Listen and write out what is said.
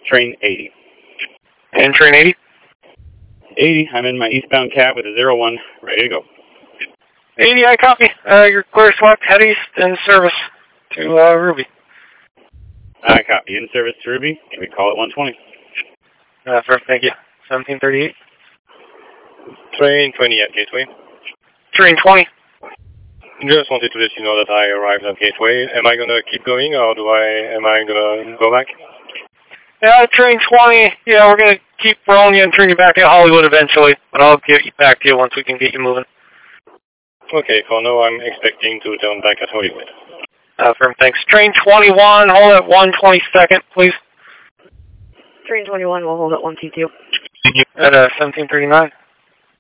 train 80. And train 80? 80, I'm in my eastbound cab with a 01, ready to go. 80, I copy. You're clear swept, head east, in service to Ruby. I copy. In service to Ruby. Can we call it 120? First, thank you. 1738. Train 20 at Gateway. Train 20. Just wanted to let you know that I arrived at Gateway. Am I going to keep going, or am I going to go back? Yeah, train 20. Yeah, we're going to keep rolling you and turn you back to Hollywood eventually, but I'll get you back to you once we can get you moving. Okay, for now I'm expecting to turn back at Hollywood. Firm, thanks. Train 21, hold at 122nd, please. Train 21 will hold at 122. At 1739.